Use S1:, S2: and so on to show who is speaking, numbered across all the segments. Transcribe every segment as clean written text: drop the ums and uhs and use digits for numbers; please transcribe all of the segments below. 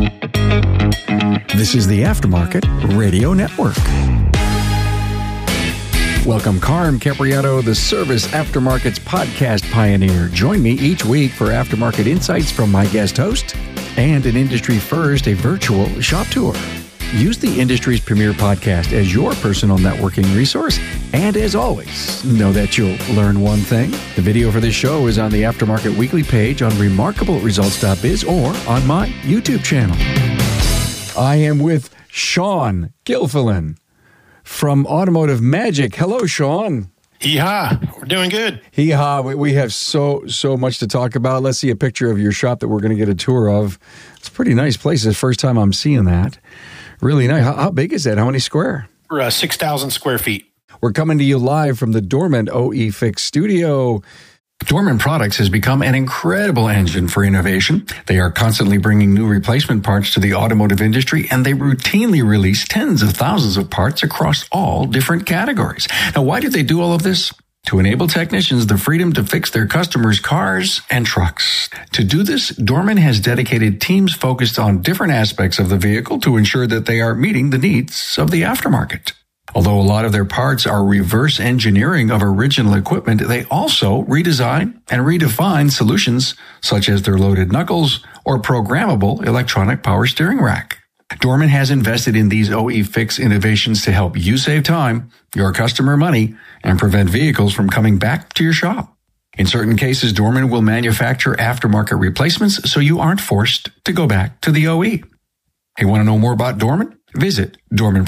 S1: This is the Aftermarket Radio Network. Welcome, Carm Capriato, the Service Aftermarket's podcast pioneer. Join me each week for aftermarket insights from my guest host and an industry first, a virtual shop tour. Use the industry's premier podcast as your personal networking resource. And as always, know that you'll learn one thing. The video for this show is on the Aftermarket Weekly page on remarkableresults.biz or on my YouTube channel. I am with Sean Gilfillan from Automotive Magic. Hello, Sean.
S2: Hee-haw. We're doing good.
S1: Hee-haw. We have so much to talk about. Let's see a picture of your shop that we're going to get a tour of. It's a pretty nice place. It's the first time I'm seeing that. Really nice. How big is that? How many square?
S2: We're 6,000 square feet.
S1: We're coming to you live from the Dorman OE Fix studio. Dorman Products has become an incredible engine for innovation. They are constantly bringing new replacement parts to the automotive industry, and they routinely release tens of thousands of parts across all different categories. Now, why do they do all of this? To enable technicians the freedom to fix their customers' cars and trucks. To do this, Dorman has dedicated teams focused on different aspects of the vehicle to ensure that they are meeting the needs of the aftermarket. Although a lot of their parts are reverse engineering of original equipment, they also redesign and redefine solutions such as their loaded knuckles or programmable electronic power steering rack. Dorman has invested in these OE Fix innovations to help you save time, your customer money, and prevent vehicles from coming back to your shop. In certain cases, Dorman will manufacture aftermarket replacements so you aren't forced to go back to the OE. Hey, want to know more about Dorman? Visit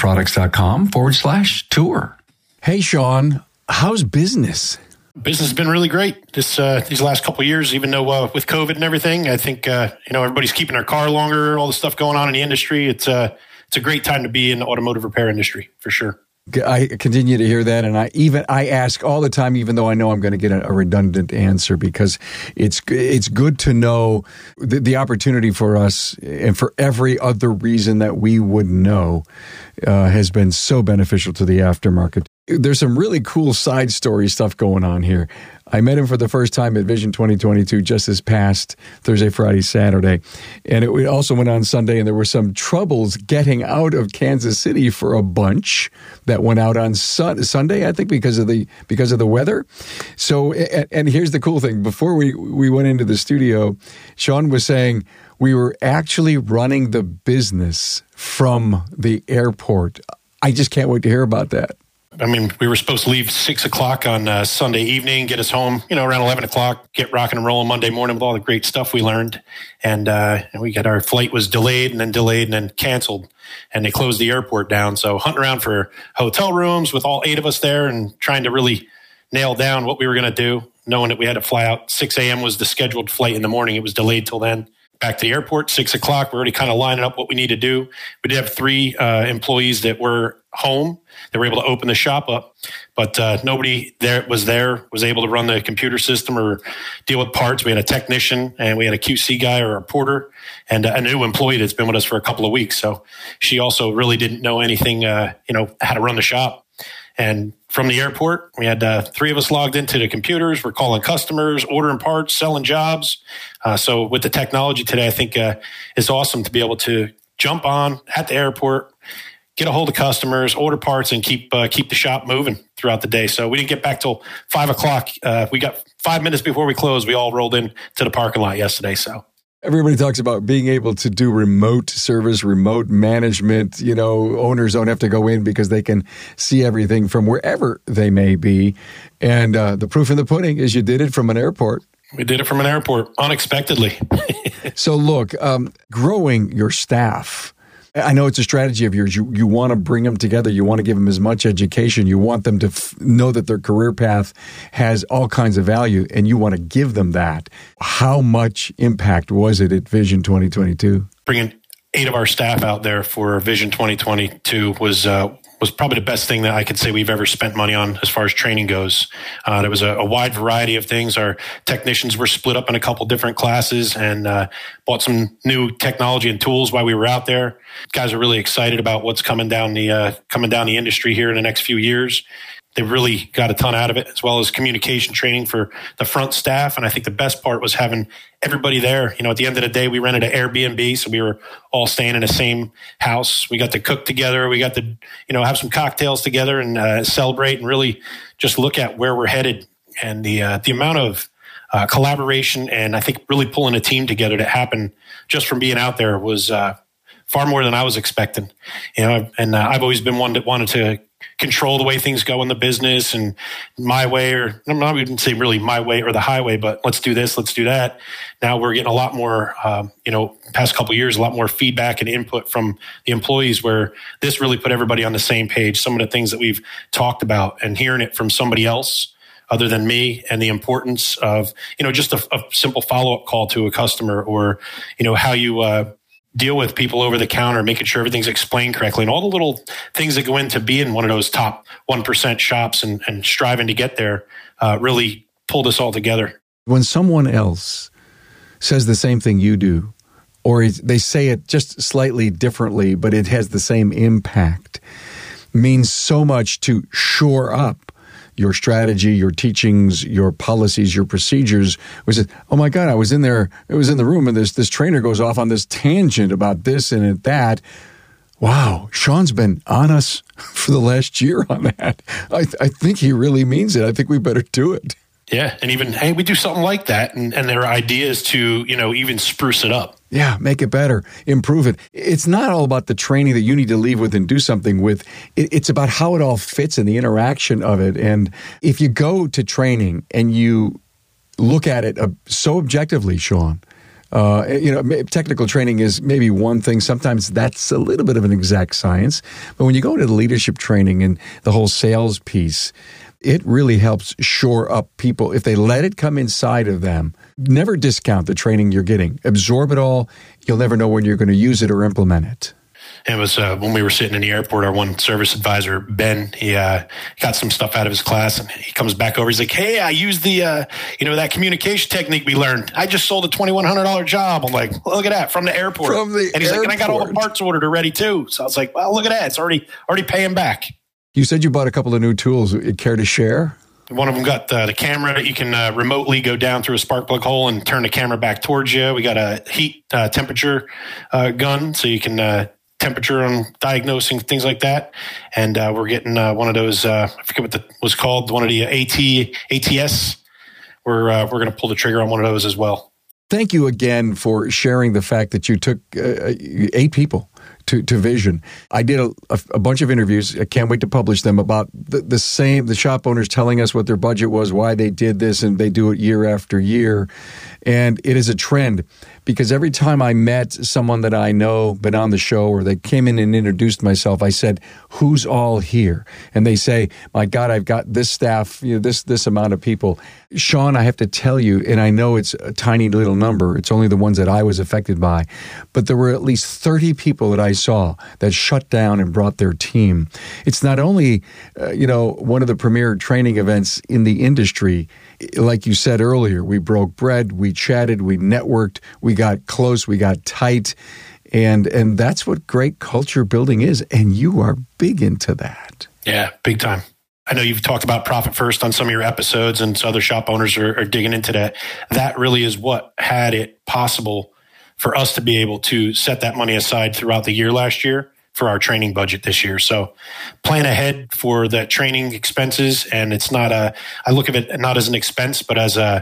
S1: dormanproducts.com/tour. Hey, Sean, how's business?
S2: Business has been really great these last couple of years, even though with COVID and everything. I think everybody's keeping their car longer, all the stuff going on in the industry. It's a great time to be in the automotive repair industry, for sure.
S1: I continue to hear that, and I ask all the time, even though I know I'm going to get a redundant answer, because it's good to know the opportunity for us and for every other reason that we would know has been so beneficial to the aftermarket. There's some really cool side story stuff going on here. I met him for the first time at Vision 2022 just this past Thursday, Friday, Saturday. And it also went on Sunday, and there were some troubles getting out of Kansas City for a bunch that went out on Sunday, I think, because of the weather. So, and here's the cool thing. Before we went into the studio, Sean was saying we were actually running the business from the airport. I just can't wait to hear about that.
S2: I mean, we were supposed to leave 6 o'clock on Sunday evening, get us home, around 11 o'clock, get rocking and rolling Monday morning with all the great stuff we learned. And we got our flight was delayed and then canceled, and they closed the airport down. So hunting around for hotel rooms with all 8 of us there and trying to really nail down what we were going to do, knowing that we had to fly out. 6 a.m. was the scheduled flight in the morning. It was delayed till then. Back to the airport, 6 o'clock. We're already kind of lining up what we need to do. We did have 3 employees that were home. They were able to open the shop up, but nobody was able to run the computer system or deal with parts. We had a technician, and we had a QC guy or a porter, and a new employee that's been with us for a couple of weeks. So she also really didn't know anything, how to run the shop. And from the airport, we had 3 of us logged into the computers. We're calling customers, ordering parts, selling jobs. So with the technology today, I think it's awesome to be able to jump on at the airport, get a hold of customers, order parts, and keep the shop moving throughout the day. So we didn't get back till 5 o'clock. We got 5 minutes before we closed. We all rolled in to the parking lot yesterday. So
S1: everybody talks about being able to do remote service, remote management. Owners don't have to go in because they can see everything from wherever they may be. And the proof in the pudding is you did it from an airport.
S2: We did it from an airport unexpectedly.
S1: So look, growing your staff, I know it's a strategy of yours. You want to bring them together. You want to give them as much education. You want them to know that their career path has all kinds of value, and you want to give them that. How much impact was it at Vision 2022?
S2: Bringing 8 of our staff out there for Vision 2022 was probably the best thing that I could say we've ever spent money on as far as training goes. There was a wide variety of things. Our technicians were split up in a couple different classes and bought some new technology and tools while we were out there. Guys are really excited about what's coming down the industry here in the next few years. they really got a ton out of it, as well as communication training for the front staff. And I think the best part was having everybody there. You know, at the end of the day, we rented an Airbnb, so we were all staying in the same house. We got to cook together. We got to, have some cocktails together and celebrate and really just look at where we're headed. And the amount of collaboration and I think really pulling a team together that happened just from being out there was far more than I was expecting. And I've always been one that wanted to control the way things go in the business and my way, or I'm not even say really my way or the highway, but let's do this, let's do that. Now we're getting a lot more, past couple of years, a lot more feedback and input from the employees where this really put everybody on the same page. Some of the things that we've talked about and hearing it from somebody else other than me, and the importance of, just a simple follow-up call to a customer, or, how you deal with people over the counter, making sure everything's explained correctly, and all the little things that go into being one of those top 1% shops and striving to get there really pulled us all together.
S1: When someone else says the same thing you do, or they say it just slightly differently, but it has the same impact, means so much to shore up your strategy, your teachings, your policies, your procedures. We said, oh my God, I was in there, it was in the room, and this trainer goes off on this tangent about this and that. Wow, Sean's been on us for the last year on that. I think he really means it. I think we better do it.
S2: Yeah, and even, hey, we do something like that, and there are ideas to, even spruce it up.
S1: Yeah, make it better, improve it. It's not all about the training that you need to leave with and do something with. It's about how it all fits and the interaction of it. And if you go to training and you look at it so objectively, Sean, technical training is maybe one thing. Sometimes that's a little bit of an exact science. But when you go to the leadership training and the whole sales piece, it really helps shore up people. If they let it come inside of them, never discount the training you're getting. Absorb it all. You'll never know when you're going to use it or implement it.
S2: It was when we were sitting in the airport, our one service advisor, Ben, he got some stuff out of his class, and he comes back over. He's like, hey, I used the, that communication technique we learned. I just sold a $2,100 job. I'm like, well, look at that, from the airport. And he's like, and I got all the parts ordered already too. So I was like, well, look at that. It's already paying back.
S1: You said you bought a couple of new tools. Care to share?
S2: One of them got the camera that you can remotely go down through a spark plug hole and turn the camera back towards you. We got a heat temperature gun, so you can temperature on diagnosing things like that. And we're getting one of those, I forget what that was called, one of the ATS. We're going to pull the trigger on one of those as well.
S1: Thank you again for sharing the fact that you took 8 people to Vision. I did a bunch of interviews. I can't wait to publish them about the shop owners telling us what their budget was, why they did this, and they do it year after year. And it is a trend, because every time I met someone that I know, been on the show, or they came in and introduced myself, I said, who's all here? And they say, my God, I've got this staff, this amount of people. Sean, I have to tell you, and I know it's a tiny little number, it's only the ones that I was affected by, but there were at least 30 people that I saw that shut down and brought their team. It's not only, one of the premier training events in the industry. Like you said earlier, we broke bread, we chatted, we networked, we got close, we got tight, and that's what great culture building is, and you are big into that.
S2: Yeah, big time. I know you've talked about Profit First on some of your episodes, and so other shop owners are digging into that. That really is what had it possible for us to be able to set that money aside throughout the year last year for our training budget this year. So plan ahead for the training expenses. And it's not I look at it not as an expense, but as an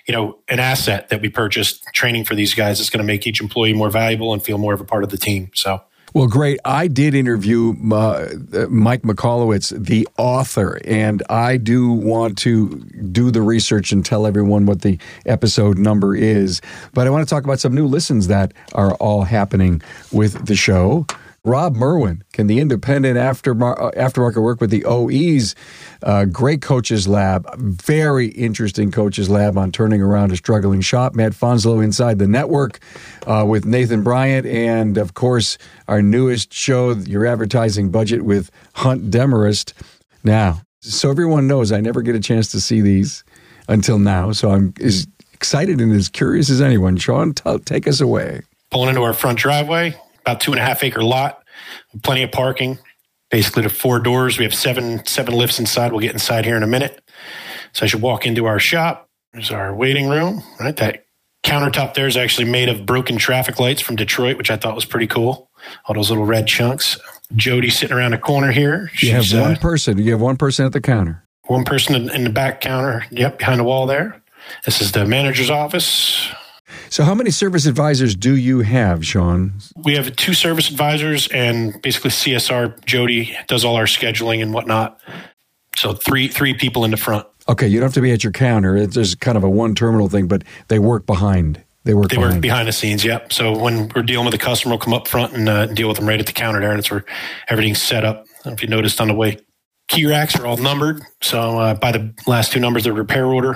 S2: asset that we purchased. Training for these guys is going to make each employee more valuable and feel more of a part of the team. So.
S1: Well, great. I did interview Mike Michalowicz, the author, and I do want to do the research and tell everyone what the episode number is. But I want to talk about some new listens that are all happening with the show. Rob Merwin, can the independent aftermarket work with the OEs? Great coaches lab, very interesting coaches lab on turning around a struggling shop. Matt Fonslow inside the network with Nathan Bryant, and of course our newest show, Your Advertising Budget, with Hunt Demarest. Now, so everyone knows I never get a chance to see these until now, so I'm as excited and as curious as anyone. Sean, take us away.
S2: Pulling into our front driveway. About 2.5 acre lot, plenty of parking, basically the 4 doors. We have seven lifts inside. We'll get inside here in a minute. So I should walk into our shop. There's our waiting room, right? That countertop there is actually made of broken traffic lights from Detroit, which I thought was pretty cool. All those little red chunks. Jody sitting around the corner here.
S1: You have one person. You have one person at the counter.
S2: One person in the back counter. Yep, behind the wall there. This is the manager's office.
S1: So how many service advisors do you have, Sean?
S2: We have 2 service advisors and basically CSR. Jody does all our scheduling and whatnot. So three people in the front.
S1: Okay, you don't have to be at your counter. It's just kind of a one-terminal thing, but they work behind. They work
S2: behind the scenes, yep. So when we're dealing with a customer, we'll come up front and deal with them right at the counter there. And it's where everything's set up. I don't know if you noticed on the way. Key racks are all numbered. So by the last 2 numbers, the repair order.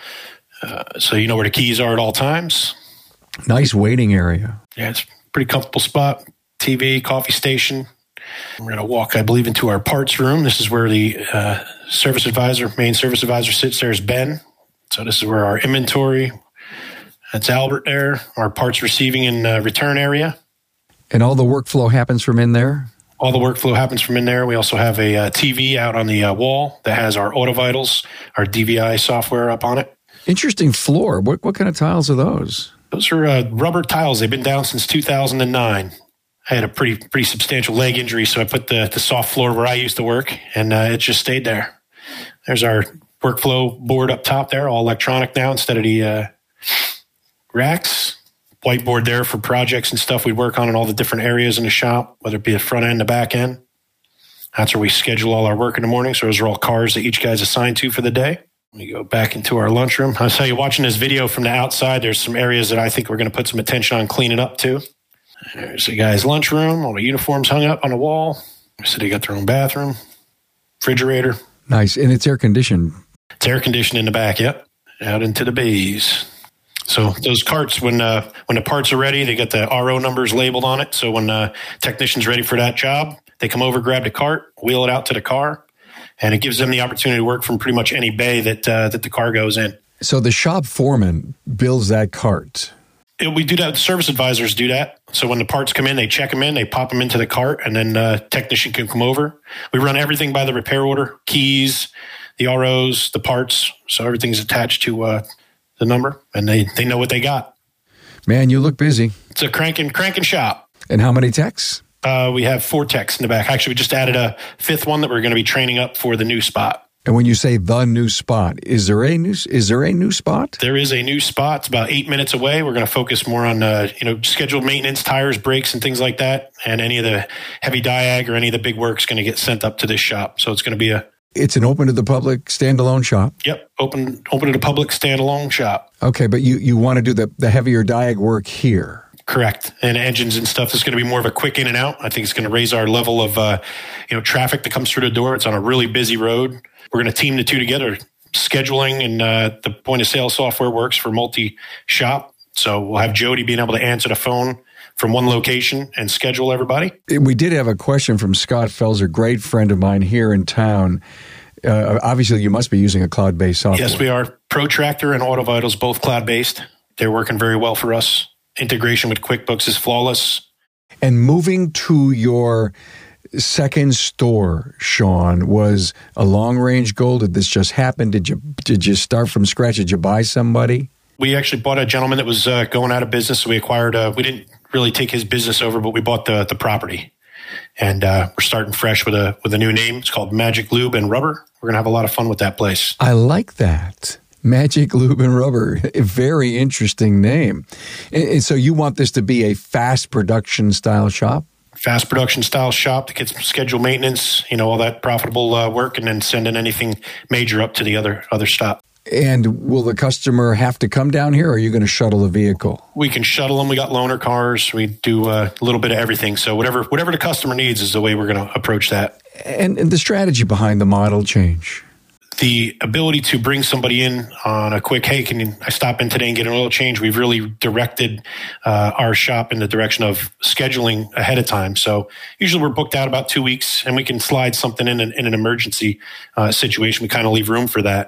S2: So you know where the keys are at all times.
S1: Nice waiting area.
S2: Yeah, it's a pretty comfortable spot. TV, coffee station. We're going to walk, I believe, into our parts room. This is where the main service advisor sits. There's Ben. So this is where our inventory. That's Albert there. Our parts receiving and return area.
S1: And all the workflow happens from in there?
S2: All the workflow happens from in there. We also have a TV out on the wall that has our Auto Vitals, our DVI software up on it.
S1: Interesting floor. What kind of tiles are those?
S2: Those are rubber tiles. They've been down since 2009. I had a pretty substantial leg injury, so I put the soft floor where I used to work, and it just stayed there. There's our workflow board up top there, all electronic now instead of the racks. Whiteboard there for projects and stuff we work on in all the different areas in the shop, whether it be the front end, the back end. That's where we schedule all our work in the morning. So those are all cars that each guy's assigned to for the day. We go back into our lunchroom. I'll tell you, watching this video from the outside, there's some areas that I think we're going to put some attention on cleaning up too. There's the guy's lunchroom. All the uniforms hung up on the wall. So they got their own bathroom, refrigerator.
S1: Nice. And it's air conditioned.
S2: It's air conditioned in the back, yep. Out into the bays. So those carts, when the parts are ready, they get the RO numbers labeled on it. So when the technician's ready for that job, they come over, grab the cart, wheel it out to the car, and it gives them the opportunity to work from pretty much any bay that the car goes in.
S1: So the shop foreman builds that cart.
S2: We do that. The service advisors do that. So when the parts come in, they check them in, they pop them into the cart, and then the technician can come over. We run everything by the repair order, keys, the ROs, the parts. So everything's attached to the number, and they know what they got.
S1: Man, you look busy.
S2: It's a cranking shop.
S1: And how many techs?
S2: We have 4 techs in the back. Actually, we just added a 5th one that we're going to be training up for the new spot.
S1: And when you say the new spot, is there a new spot?
S2: There is a new spot. It's about 8 minutes away. We're going to focus more on scheduled maintenance, tires, brakes, and things like that. And any of the heavy diag or any of the big work's going to get sent up to this shop. So it's going to be
S1: it's an open to the public standalone shop.
S2: Yep, open to the public standalone shop.
S1: Okay, but you want to do the heavier diag work here.
S2: Correct. And engines and stuff is going to be more of a quick in and out. I think it's going to raise our level of traffic that comes through the door. It's on a really busy road. We're going to team the two together. Scheduling and the point of sale software works for multi-shop. So we'll have Jody being able to answer the phone from one location and schedule everybody.
S1: We did have a question from Scott Felser, great friend of mine here in town. Obviously, you must be using a cloud-based software.
S2: Yes, we are. ProTractor and Auto Vitals, both cloud-based. They're working very well for us. Integration with QuickBooks is flawless.
S1: And moving to your second store, Sean, was a long-range goal. Did this just happen? Did you start from scratch? Did you buy somebody?
S2: We actually bought a gentleman that was going out of business. So we acquired. We didn't really take his business over, but we bought the property, and we're starting fresh with a new name. It's called Magic Lube and Rubber. We're gonna have a lot of fun with that place.
S1: I like that. Magic Lube and Rubber, a very interesting name. And so you want this to be a fast production style shop?
S2: Fast production style shop that gets scheduled maintenance, all that profitable work, and then sending anything major up to the other stop.
S1: And will the customer have to come down here, or are you going to shuttle the vehicle?
S2: We can shuttle them. We got loaner cars. We do a little bit of everything. So whatever the customer needs is the way we're going to approach that.
S1: And the strategy behind the model change?
S2: The ability to bring somebody in on a quick, hey, can I stop in today and get an oil change? We've really directed our shop in the direction of scheduling ahead of time. So usually we're booked out about 2 weeks, and we can slide something in an emergency situation. We kind of leave room for that.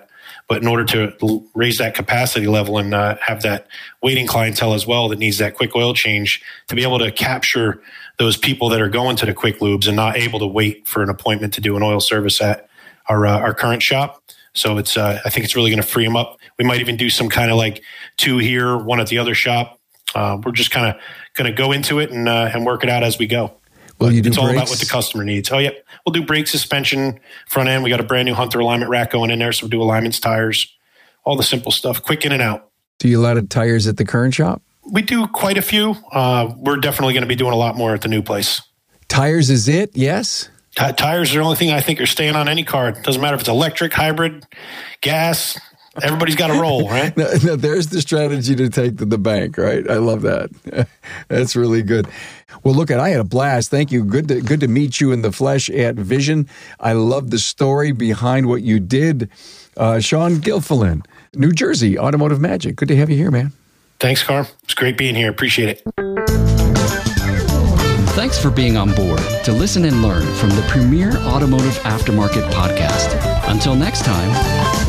S2: But in order to raise that capacity level and have that waiting clientele as well that needs that quick oil change, to be able to capture those people that are going to the quick lubes and not able to wait for an appointment to do an oil service at our current shop. So it's I think it's really going to free them up. We might even do some kind of like 2 here, 1 at the other shop. We're just kind of going to go into it and work it out as we go.
S1: Well, it's
S2: all about what the customer needs. Oh, yeah. We'll do brake, suspension, front end. We got a brand new Hunter alignment rack going in there. So we'll do alignments, tires, all the simple stuff, quick in and out.
S1: Do you a lot of tires at the current shop?
S2: We do quite a few. We're definitely going to be doing a lot more at the new place.
S1: Tires is it? Yes.
S2: Tires are the only thing I think are staying on any car. It doesn't matter if it's electric, hybrid, gas. Everybody's got to roll, right?
S1: No, there's the strategy to take to the bank, right? I love that. That's really good. Well, look, I had a blast. Thank you. Good to meet you in the flesh at Vision. I love the story behind what you did. Sean Gilfillan, New Jersey Automotive Magic. Good to have you here, man.
S2: Thanks, Carm. It's great being here. Appreciate it.
S3: Thanks for being on board to listen and learn from the premier automotive aftermarket podcast. Until next time.